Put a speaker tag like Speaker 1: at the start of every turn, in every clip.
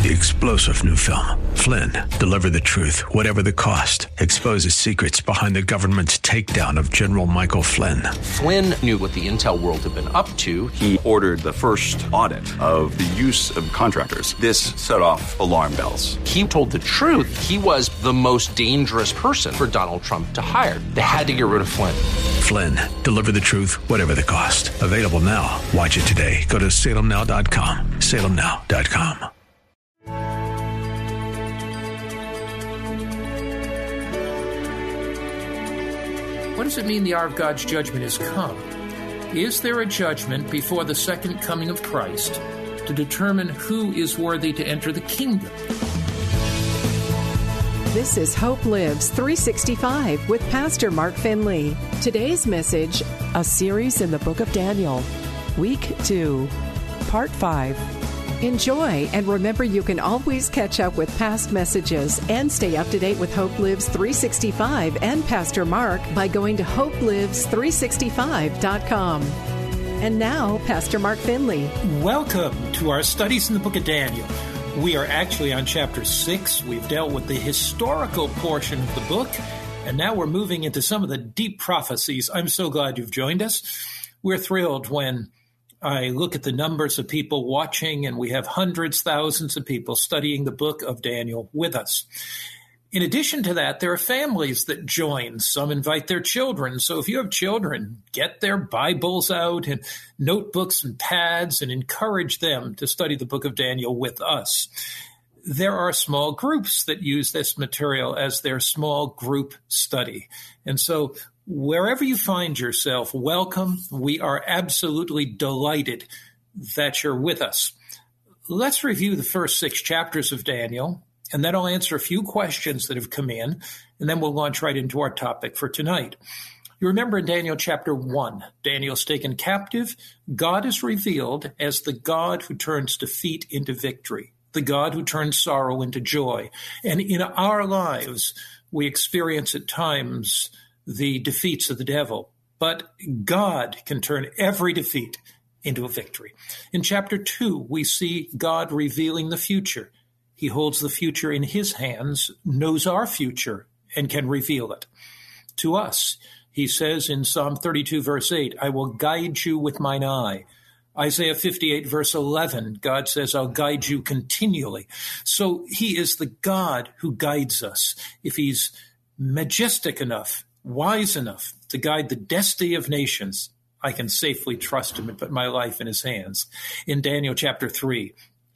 Speaker 1: The explosive new film, Flynn, deliver the truth, whatever the cost, exposes secrets behind the government's takedown of General Michael Flynn.
Speaker 2: Flynn knew what the intel world had been up to.
Speaker 3: He ordered the first audit of the use of contractors. This set off alarm bells.
Speaker 2: He told the truth. He was the most dangerous person for Donald Trump to hire. They had to get rid of Flynn.
Speaker 1: Flynn, deliver the truth, whatever the cost. Available now. Watch it today. Go to salemnow.com. salemnow.com.
Speaker 4: What does it mean the hour of God's judgment has come? Is there a judgment before the second coming of Christ to determine who is worthy to enter the kingdom?
Speaker 5: This is Hope Lives 365 with Pastor Mark Finley. Today's message, a series in the book of Daniel, Week 2, Part 5. Enjoy, and remember you can always catch up with past messages and stay up to date with Hope Lives 365 and Pastor Mark by going to hopelives365.com. And now, Pastor Mark Finley.
Speaker 4: Welcome to our studies in the book of Daniel. We are actually on chapter 6. We've dealt with the historical portion of the book, and now we're moving into some of the deep prophecies. I'm so glad you've joined us. We're thrilled when I look at the numbers of people watching, and we have hundreds, thousands of people studying the book of Daniel with us. In addition to that, there are families that join. Some invite their children. So if you have children, get their Bibles out and notebooks and pads and encourage them to study the book of Daniel with us. There are small groups that use this material as their small group study. And so wherever you find yourself, welcome. We are absolutely delighted that you're with us. Let's review the first 6 chapters of Daniel, and then I'll answer a few questions that have come in, and then we'll launch right into our topic for tonight. You remember in Daniel chapter 1, Daniel's taken captive. God is revealed as the God who turns defeat into victory, the God who turns sorrow into joy. And in our lives, we experience at times the defeats of the devil, but God can turn every defeat into a victory. In chapter 2, we see God revealing the future. He holds the future in his hands, knows our future, and can reveal it to us. He says in Psalm 32, verse 8, I will guide you with mine eye. Isaiah 58, verse 11, God says, I'll guide you continually. So he is the God who guides us. If he's majestic enough, wise enough to guide the destiny of nations, I can safely trust him and put my life in his hands. In Daniel chapter 3,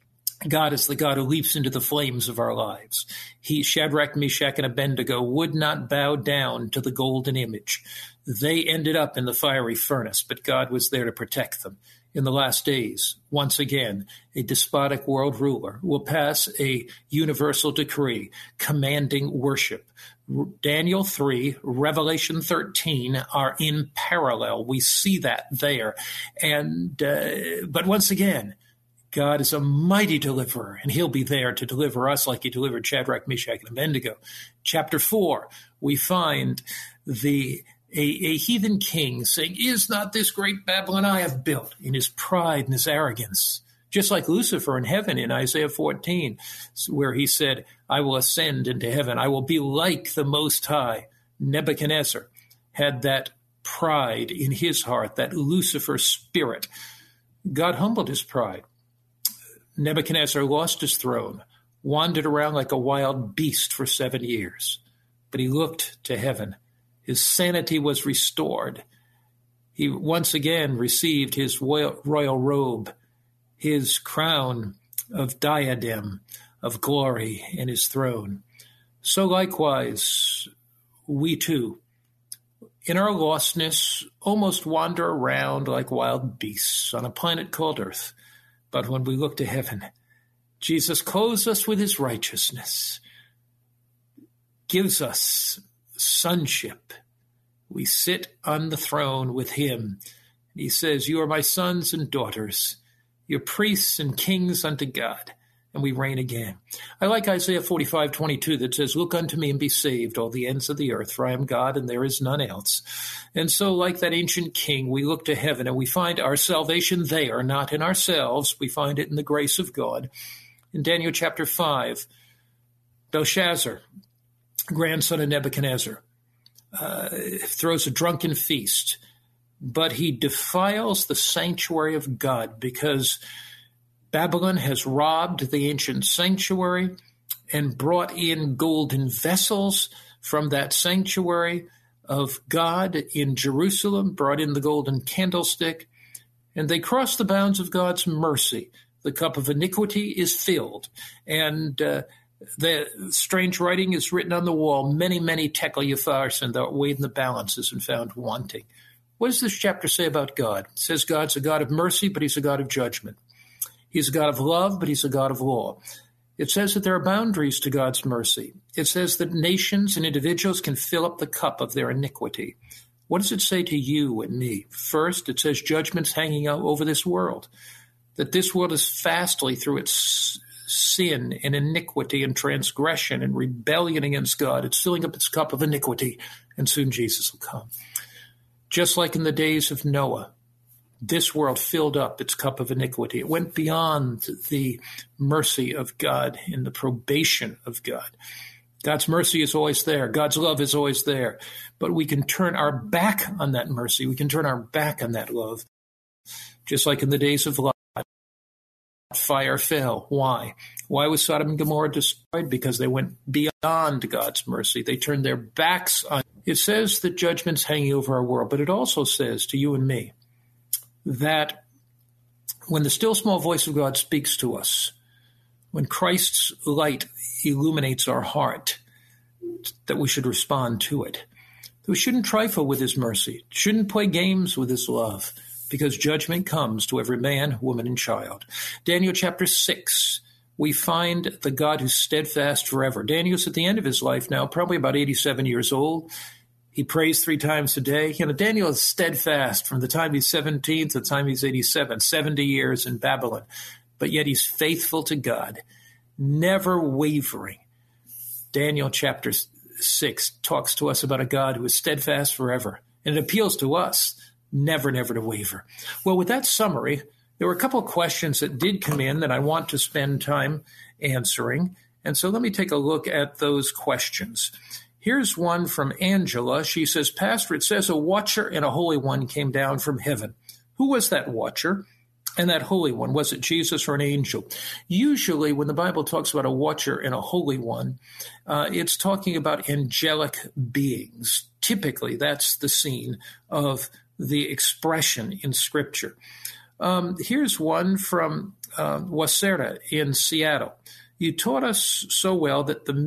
Speaker 4: God is the God who leaps into the flames of our lives. He, Shadrach, Meshach, and Abednego, would not bow down to the golden image. They ended up in the fiery furnace, but God was there to protect them. In the last days, once again, a despotic world ruler will pass a universal decree commanding worship. Daniel 3, Revelation 13 are in parallel. We see that there. But once again, God is a mighty deliverer, and he'll be there to deliver us like he delivered Shadrach, Meshach, and Abednego. Chapter 4, we find a heathen king saying, is not this great Babylon I have built, in his pride and his arrogance? Just like Lucifer in heaven in Isaiah 14, where he said, I will ascend into heaven. I will be like the Most High. Nebuchadnezzar had that pride in his heart, that Lucifer spirit. God humbled his pride. Nebuchadnezzar lost his throne, wandered around like a wild beast for 7 years, but he looked to heaven. His sanity was restored. He once again received his royal robe, his crown of diadem of glory, and his throne. So likewise, we too, in our lostness, almost wander around like wild beasts on a planet called Earth. But when we look to heaven, Jesus clothes us with his righteousness, gives us sonship. We sit on the throne with him. He says, you are my sons and daughters. You're priests and kings unto God. And we reign again. I like Isaiah 45:22 that says, look unto me and be saved, all the ends of the earth, for I am God and there is none else. And so like that ancient king, we look to heaven and we find our salvation there, not in ourselves. We find it in the grace of God. In Daniel chapter 5, Belshazzar, grandson of Nebuchadnezzar, throws a drunken feast, but he defiles the sanctuary of God because Babylon has robbed the ancient sanctuary and brought in golden vessels from that sanctuary of God in Jerusalem, brought in the golden candlestick, and they cross the bounds of God's mercy. The cup of iniquity is filled, and the strange writing is written on the wall, many, many tekel upharsin, thou art weighed in the balances and found wanting. What does this chapter say about God? It says God's a God of mercy, but he's a God of judgment. He's a God of love, but he's a God of law. It says that there are boundaries to God's mercy. It says that nations and individuals can fill up the cup of their iniquity. What does it say to you and me? First, it says judgment's hanging out over this world, that this world is fastly through its sin and iniquity and transgression and rebellion against God. It's filling up its cup of iniquity, and soon Jesus will come. Just like in the days of Noah, this world filled up its cup of iniquity. It went beyond the mercy of God and the probation of God. God's mercy is always there. God's love is always there. But we can turn our back on that mercy. We can turn our back on that love. Just like in the days of Lot, fire fell. Why? Why was Sodom and Gomorrah destroyed? Because they went beyond God's mercy. They turned their backs on it. It says that judgment's hanging over our world, but it also says to you and me that when the still small voice of God speaks to us, when Christ's light illuminates our heart, that we should respond to it. That we shouldn't trifle with his mercy, shouldn't play games with his love, because judgment comes to every man, woman, and child. Daniel chapter 6, we find the God who's steadfast forever. Daniel's at the end of his life now, probably about 87 years old. He prays 3 times a day. Daniel is steadfast from the time he's 17 to the time he's 87, 70 years in Babylon. But yet he's faithful to God, never wavering. Daniel chapter 6 talks to us about a God who is steadfast forever. And it appeals to us, never to waver. Well, with that summary, there were a couple of questions that did come in that I want to spend time answering. And so let me take a look at those questions. Here's one from Angela. She says, Pastor, it says a watcher and a holy one came down from heaven. Who was that watcher and that holy one? Was it Jesus or an angel? Usually when the Bible talks about a watcher and a holy one, it's talking about angelic beings. Typically, that's the scene of the expression in Scripture. Here's one from Wasera in Seattle. You taught us so well that the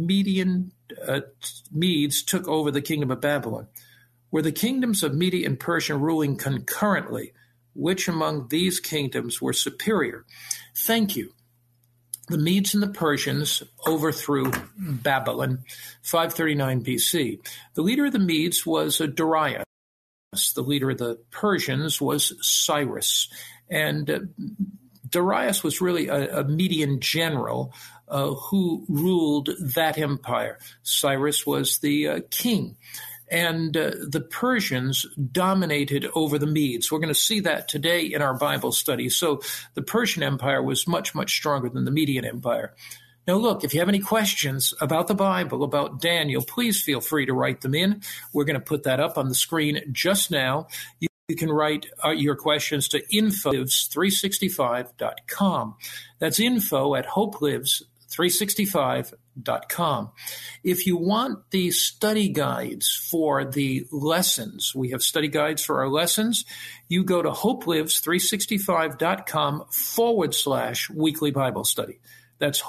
Speaker 4: Medes took over the kingdom of Babylon. Were the kingdoms of Media and Persia ruling concurrently? Which among these kingdoms were superior? Thank you. The Medes and the Persians overthrew Babylon, 539 BC. The leader of the Medes was Darius. The leader of the Persians was Cyrus. And Darius was really a Median general who ruled that empire. Cyrus was the king. And the Persians dominated over the Medes. We're going to see that today in our Bible study. So the Persian Empire was much, much stronger than the Median Empire. Now, look, if you have any questions about the Bible, about Daniel, please feel free to write them in. We're going to put that up on the screen just now. You can write your questions to info@hopelives365.com. That's info@hopelives365.com. If you want the study guides for the lessons, we have study guides for our lessons, you go to hopelives365.com/weekly Bible study. That's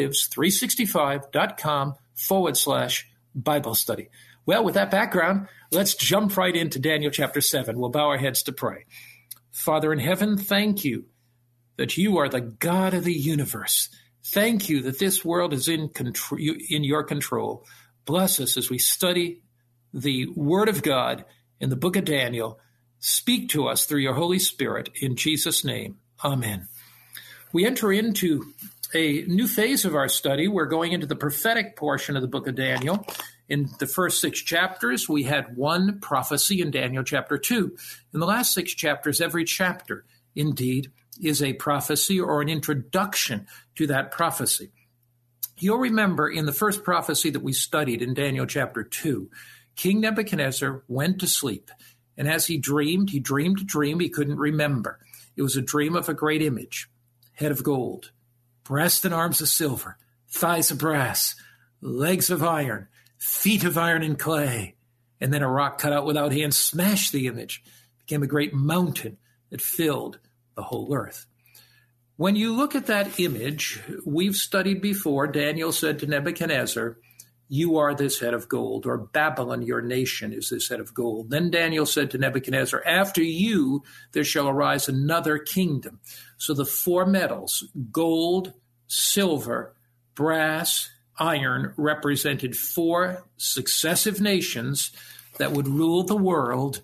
Speaker 4: hopelives365.com/Bible study. Well, with that background, let's jump right into Daniel chapter 7. We'll bow our heads to pray. Father in heaven, thank you that you are the God of the universe. Thank you that this world is in your control. Bless us as we study the Word of God in the book of Daniel. Speak to us through your Holy Spirit. In Jesus' name, amen. We enter into a new phase of our study. We're going into the prophetic portion of the book of Daniel. In the first 6 chapters, we had one prophecy in Daniel chapter 2. In the last 6 chapters, every chapter, indeed, is a prophecy or an introduction to that prophecy. You'll remember in the first prophecy that we studied in Daniel chapter 2, King Nebuchadnezzar went to sleep. And as he dreamed a dream he couldn't remember. It was a dream of a great image, head of gold, breast and arms of silver, thighs of brass, legs of iron, feet of iron and clay. And then a rock cut out without hands smashed the image, became a great mountain that filled the whole earth. When you look at that image, we've studied before, Daniel said to Nebuchadnezzar, "You are this head of gold," or Babylon, your nation, is this head of gold. Then Daniel said to Nebuchadnezzar, "After you there shall arise another kingdom." So the four metals, gold, silver, brass, iron, represented four successive nations that would rule the world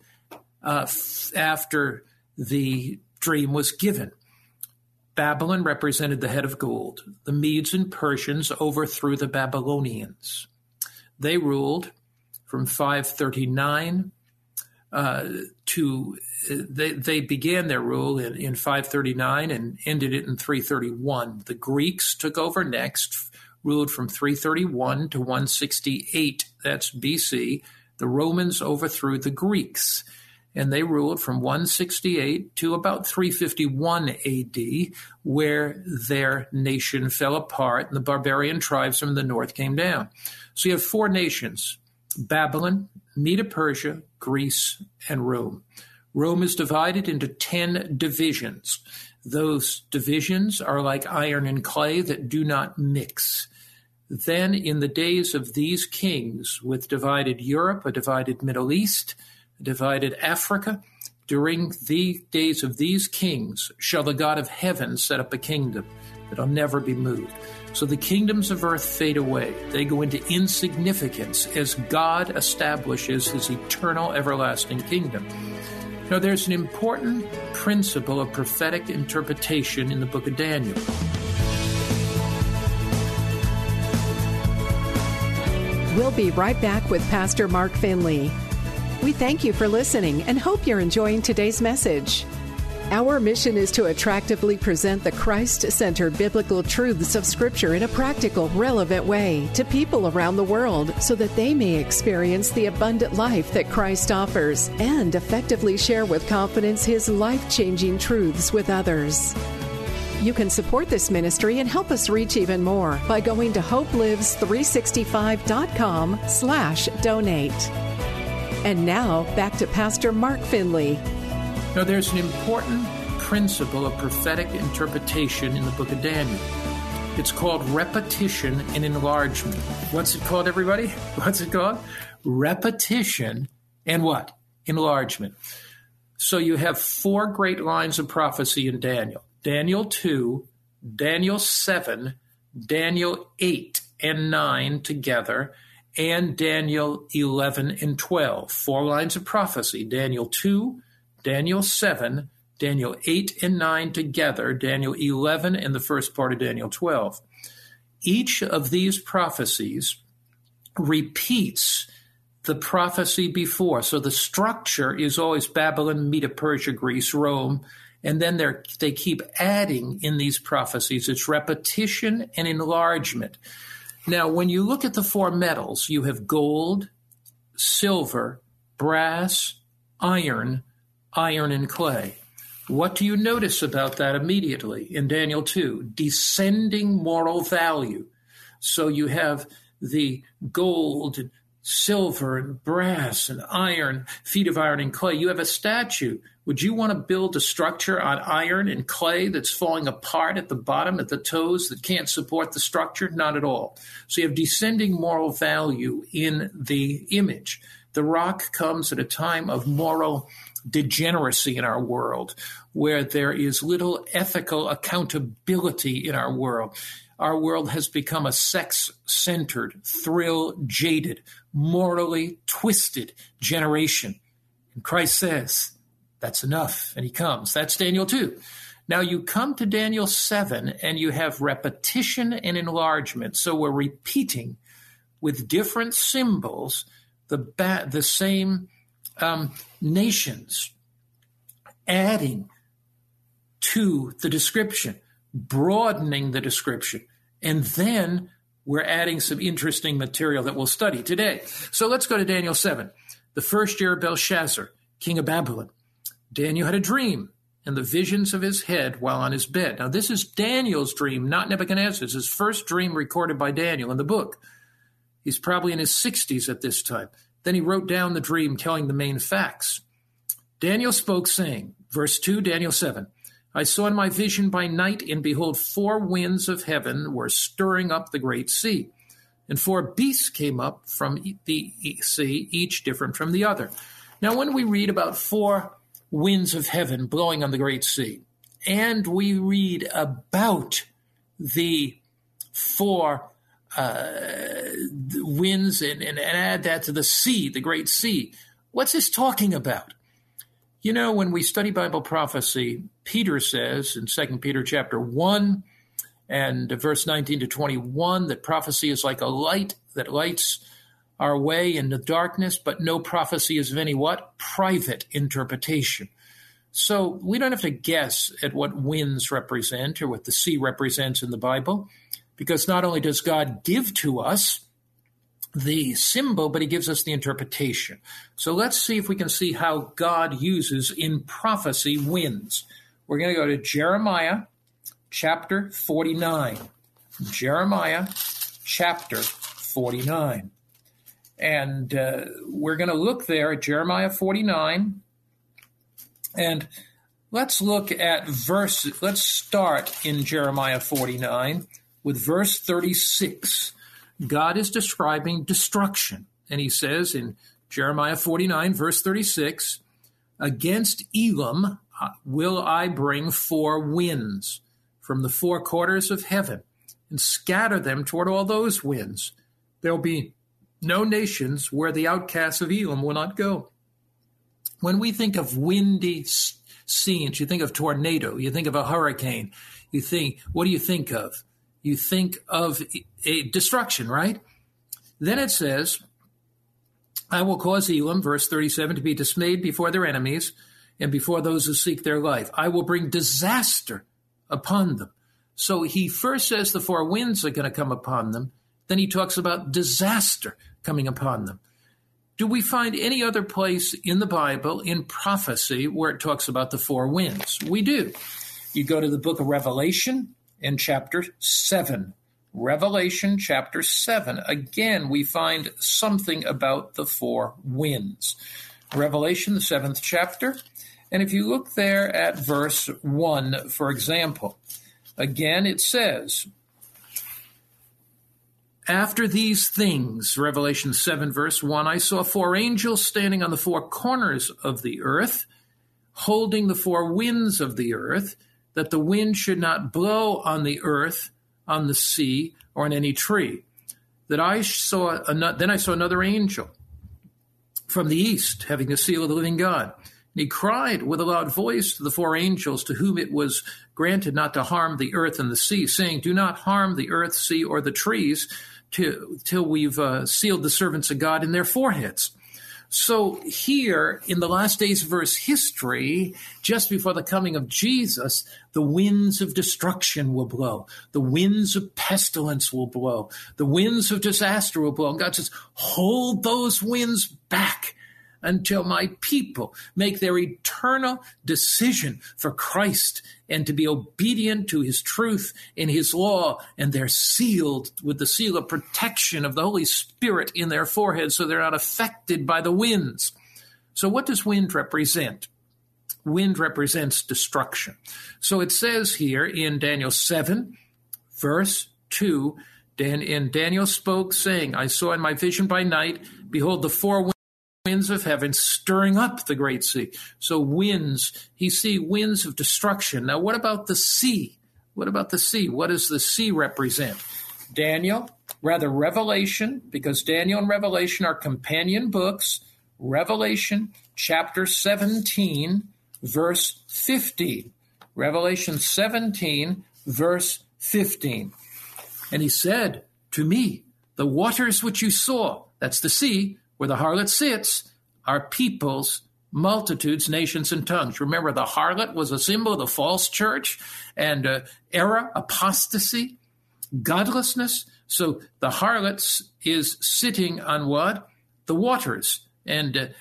Speaker 4: after the dream was given. Babylon represented the head of gold. The Medes and Persians overthrew the Babylonians. They ruled from 539 they began their rule in 539 and ended it in 331. The Greeks took over next, ruled from 331 to 168. That's BC. The Romans overthrew the Greeks, and they ruled from 168 to about 351 AD, where their nation fell apart and the barbarian tribes from the north came down. So you have four nations: Babylon, Medo-Persia, Greece, and Rome. Rome is divided into 10 divisions. Those divisions are like iron and clay that do not mix. Then in the days of these kings, with divided Europe, a divided Middle East, a divided Africa, during the days of these kings shall the God of heaven set up a kingdom that'll never be moved. So the kingdoms of earth fade away. They go into insignificance as God establishes his eternal, everlasting kingdom. Now, there's an important principle of prophetic interpretation in the book of Daniel.
Speaker 5: We'll be right back with Pastor Mark Finley. We thank you for listening and hope you're enjoying today's message. Our mission is to attractively present the Christ-centered biblical truths of Scripture in a practical, relevant way to people around the world so that they may experience the abundant life that Christ offers and effectively share with confidence His life-changing truths with others. You can support this ministry and help us reach even more by going to hopelives365.com/donate. And now, back to Pastor Mark Finley.
Speaker 4: Now, there's an important principle of prophetic interpretation in the book of Daniel. It's called repetition and enlargement. What's it called, everybody? What's it called? Repetition and what? Enlargement. So you have four great lines of prophecy in Daniel. Daniel 2, Daniel 7, Daniel 8 and 9 together, and Daniel 11 and 12. Four lines of prophecy. Daniel 2, Daniel 7, Daniel 8 and 9 together, Daniel 11 and the first part of Daniel 12. Each of these prophecies repeats the prophecy before. So the structure is always Babylon, Medo-Persia, Greece, Rome, and then they keep adding in these prophecies. It's repetition and enlargement. Now, when you look at the four metals, you have gold, silver, brass, iron and clay. What do you notice about that immediately in Daniel 2? Descending moral value. So you have the gold and silver and brass and iron, feet of iron and clay. You have a statue. Would you want to build a structure on iron and clay that's falling apart at the bottom, at the toes, that can't support the structure? Not at all. So you have descending moral value in the image. The rock comes at a time of moral degeneracy in our world, where there is little ethical accountability in our world. Our world has become a sex-centered, thrill-jaded, morally twisted generation. And Christ says, that's enough, and he comes. That's Daniel 2. Now you come to Daniel 7, and you have repetition and enlargement. So we're repeating with different symbols the same nations, adding to the description, broadening the description. And then we're adding some interesting material that we'll study today. So let's go to Daniel 7. The first year of Belshazzar, king of Babylon. Daniel had a dream and the visions of his head while on his bed. Now, this is Daniel's dream, not Nebuchadnezzar's. His first dream recorded by Daniel in the book. He's probably in his 60s at this time. Then he wrote down the dream, telling the main facts. Daniel spoke, saying, verse 2, Daniel 7, I saw in my vision by night, and behold, 4 winds of heaven were stirring up the great sea. And 4 beasts came up from the sea, each different from the other. Now, when we read about 4 winds of heaven blowing on the great sea, and we read about the 4 winds and add that to the sea, the great sea, what's this talking about? You know, when we study Bible prophecy, Peter says in 2 Peter chapter 1 and verse 19 to 21 that prophecy is like a light that lights our way in the darkness, but no prophecy is of any what? Private interpretation. So we don't have to guess at what winds represent or what the sea represents in the Bible, because not only does God give to us the symbol, but he gives us the interpretation. So let's see if we can see how God uses in prophecy winds. We're going to go to Jeremiah chapter 49. Jeremiah chapter 49. And we're going to look there at Jeremiah 49. And let's look at let's start in Jeremiah 49 with verse 36. God is describing destruction. And he says in Jeremiah 49, verse 36, against Elam will I bring 4 winds from the 4 quarters of heaven and scatter them toward all those winds. There'll be no nations where the outcasts of Elam will not go. When we think of windy scenes, you think of tornado, you think of a hurricane, what do you think of? You think of a destruction, right? Then it says, I will cause Elam, verse 37, to be dismayed before their enemies and before those who seek their life. I will bring disaster upon them. So he first says the 4 winds are going to come upon them. Then he talks about disaster coming upon them. Do we find any other place in the Bible, in prophecy, where it talks about the 4 winds? We do. You go to the book of Revelation in chapter 7. Revelation chapter 7. Again, we find something about the 4 winds. Revelation, the 7th chapter. And if you look there at verse 1, for example, again it says, after these things, Revelation 7, verse 1, I saw 4 angels standing on the 4 corners of the earth, holding the 4 winds of the earth, that the wind should not blow on the earth, on the sea, or on any tree. Then I saw another angel from the east, having the seal of the living God. And he cried with a loud voice to the 4 angels to whom it was granted not to harm the earth and the sea, saying, do not harm the earth, sea, or the trees till we've sealed the servants of God in their foreheads. So here, in the last days of Earth's history, just before the coming of Jesus, the winds of destruction will blow. The winds of pestilence will blow. The winds of disaster will blow. And God says, hold those winds back until my people make their eternal decision for Christ and to be obedient to his truth and his law, and they're sealed with the seal of protection of the Holy Spirit in their foreheads so they're not affected by the winds. So what does wind represent? Wind represents destruction. So it says here in Daniel 7, verse 2, and Daniel spoke, saying, I saw in my vision by night, behold, the 4 winds of heaven stirring up the great sea. So winds, he see winds of destruction. Now, what about the sea? What about the sea? What does the sea represent? Revelation, because Daniel and Revelation are companion books. Revelation chapter 17, verse 15. Revelation 17, verse 15. And he said to me, the waters which you saw, that's the sea, where the harlot sits, are peoples multitudes, nations, and tongues. Remember, the harlot was a symbol of the false church and error, apostasy, godlessness. So the harlot is sitting on what? The waters. And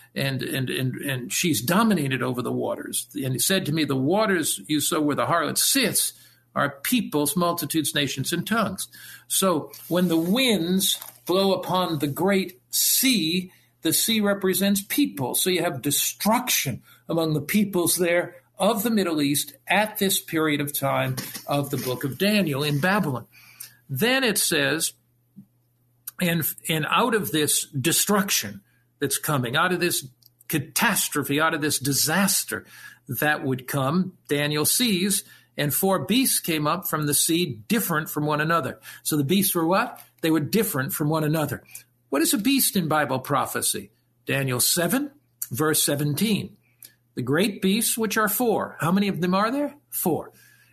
Speaker 4: she's dominated over the waters. And he said to me, the waters you saw where the harlot sits are peoples, multitudes, nations, and tongues. So when the winds blow upon the great sea, the sea represents people. So you have destruction among the peoples there of the Middle East at this period of time of the book of Daniel in Babylon. Then it says, and out of this destruction that's coming, out of this catastrophe, out of this disaster that would come, Daniel sees, and 4 beasts came up from the sea, different from one another. So the beasts were what? They were different from one another. What is a beast in Bible prophecy? Daniel 7, verse 17. The great beasts, which are 4. How many of them are there? 4.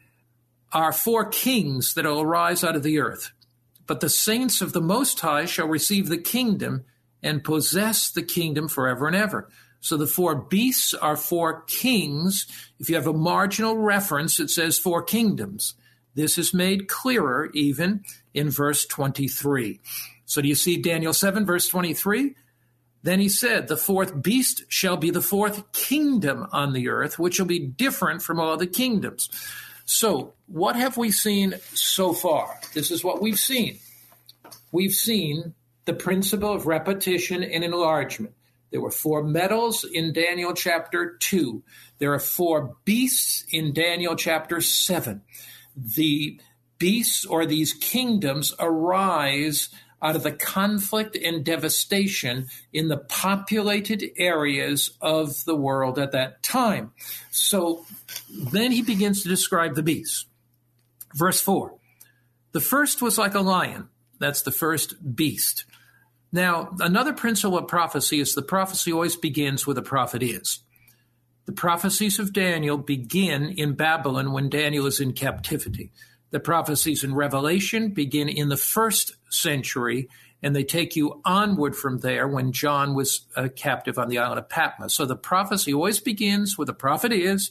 Speaker 4: Are 4 kings that will arise out of the earth. But the saints of the Most High shall receive the kingdom and possess the kingdom forever and ever. So the 4 beasts are 4 kings. If you have a marginal reference, it says 4 kingdoms. This is made clearer even in verse 23. So do you see Daniel 7, verse 23? Then he said, the 4th beast shall be the 4th kingdom on the earth, which will be different from all the kingdoms. So what have we seen so far? This is what we've seen. We've seen the principle of repetition and enlargement. There were 4 metals in Daniel chapter 2. There are 4 beasts in Daniel chapter 7. The beasts or these kingdoms arise out of the conflict and devastation in the populated areas of the world at that time. So then he begins to describe the beasts. Verse 4, the first was like a lion. That's the first beast. Now, another principle of prophecy is the prophecy always begins where the prophet is. The prophecies of Daniel begin in Babylon when Daniel is in captivity. The prophecies in Revelation begin in the 1st century, and they take you onward from there when John was captive on the island of Patmos. So the prophecy always begins where the prophet is.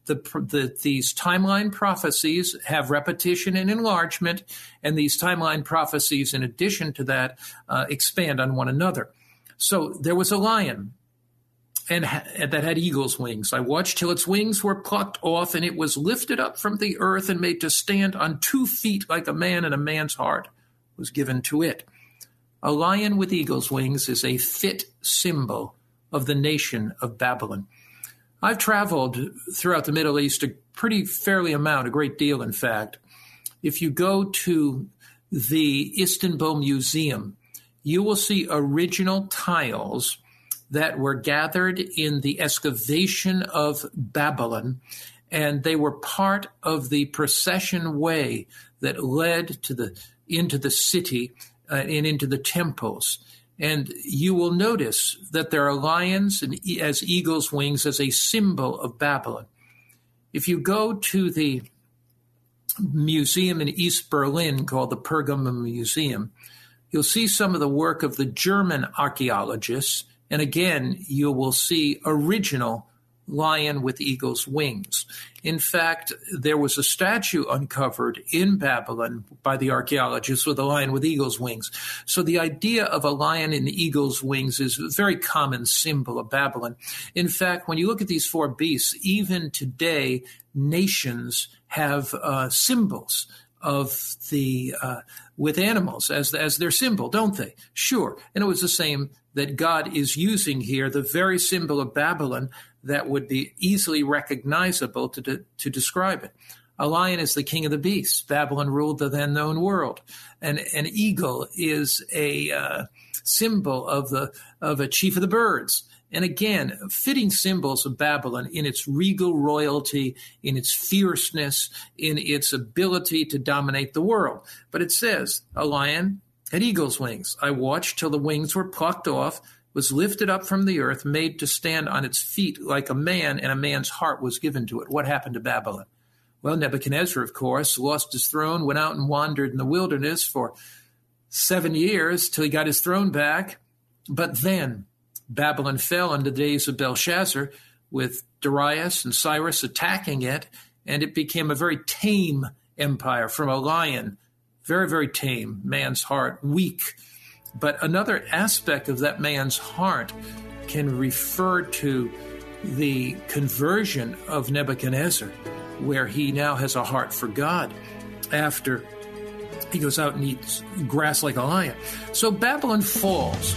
Speaker 4: These timeline prophecies have repetition and enlargement, and these timeline prophecies, in addition to that, expand on one another. So there was a lion and that had eagle's wings. I watched till its wings were plucked off, and it was lifted up from the earth and made to stand on 2 feet like a man, and a man's heart was given to it. A lion with eagle's wings is a fit symbol of the nation of Babylon. I've traveled throughout the Middle East a great deal, in fact. If you go to the Istanbul Museum, you will see original tiles that were gathered in the excavation of Babylon, and they were part of the procession way that led into the city and into the temples. And you will notice that there are lions and as eagle's wings as a symbol of Babylon. If you go to the museum in East Berlin called the Pergamon Museum, you'll see some of the work of the German archaeologists. And again, you will see original lion with eagle's wings. In fact, there was a statue uncovered in Babylon by the archaeologists with a lion with eagle's wings. So the idea of a lion and eagle's wings is a very common symbol of Babylon. In fact, when you look at these 4 beasts, even today, nations have symbols of the with animals as their symbol, don't they? Sure. And it was the same that God is using here, the very symbol of Babylon that would be easily recognizable to describe it. A lion is the king of the beasts. Babylon ruled the then known world. And an eagle is a symbol of a chief of the birds. And again, fitting symbols of Babylon in its regal royalty, in its fierceness, in its ability to dominate the world. But it says, a lion had eagle's wings. I watched till the wings were plucked off, was lifted up from the earth, made to stand on its feet like a man, and a man's heart was given to it. What happened to Babylon? Well, Nebuchadnezzar, of course, lost his throne, went out and wandered in the wilderness for 7 years till he got his throne back. But then Babylon fell in the days of Belshazzar, with Darius and Cyrus attacking it, and it became a very tame empire from a lion. Very, very tame, man's heart, weak. But another aspect of that man's heart can refer to the conversion of Nebuchadnezzar, where he now has a heart for God after he goes out and eats grass like a lion. So Babylon falls.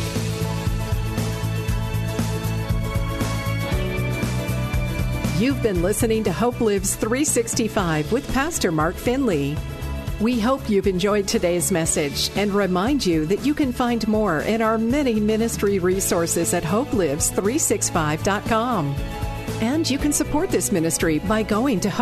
Speaker 5: You've been listening to Hope Lives 365 with Pastor Mark Finley. We hope you've enjoyed today's message and remind you that you can find more in our many ministry resources at hopelives365.com. And you can support this ministry by going to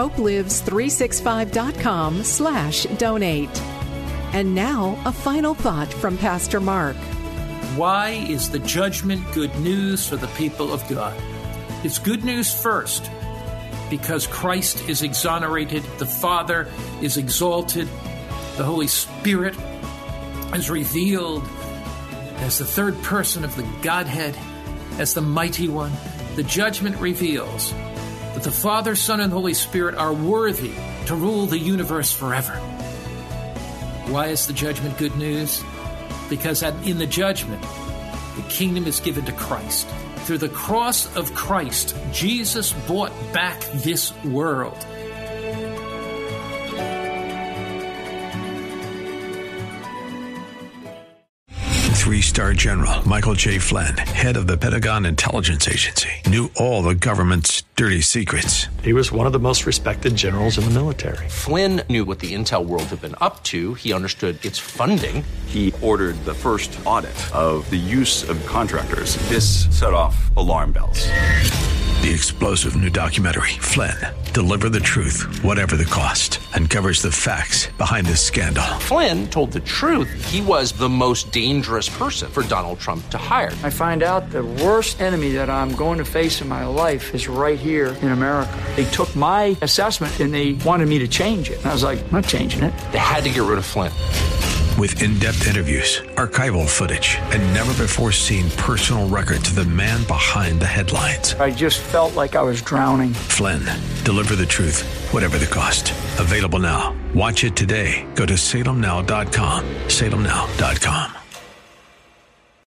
Speaker 5: hopelives365.com/donate. And now, a final thought from Pastor Mark.
Speaker 4: Why is the judgment good news for the people of God? It's good news first, because Christ is exonerated, the Father is exalted, the Holy Spirit is revealed as the third person of the Godhead, as the Mighty One. The judgment reveals that the Father, Son, and Holy Spirit are worthy to rule the universe forever. Why is the judgment good news? Because in the judgment, the kingdom is given to Christ. Through the cross of Christ, Jesus bought back this world.
Speaker 1: Three-star General Michael J. Flynn, head of the Pentagon Intelligence Agency, knew all the government's dirty secrets.
Speaker 6: He was one of the most respected generals in the military.
Speaker 2: Flynn knew what the intel world had been up to. He understood its funding.
Speaker 3: He ordered the first audit of the use of contractors. This set off alarm bells.
Speaker 1: The explosive new documentary, Flynn, Deliver the Truth, Whatever the Cost, uncovers the facts behind this scandal.
Speaker 2: Flynn told the truth. He was the most dangerous person for Donald Trump to hire.
Speaker 7: I find out the worst enemy that I'm going to face in my life is right here in America. They took my assessment and they wanted me to change it. And I was like, I'm not changing it.
Speaker 2: They had to get rid of Flynn.
Speaker 1: With in-depth interviews, archival footage, and never-before-seen personal records of the man behind the headlines.
Speaker 7: I just felt like I was drowning.
Speaker 1: Flynn, Deliver the Truth, Whatever the Cost. Available now. Watch it today. Go to salemnow.com. salemnow.com.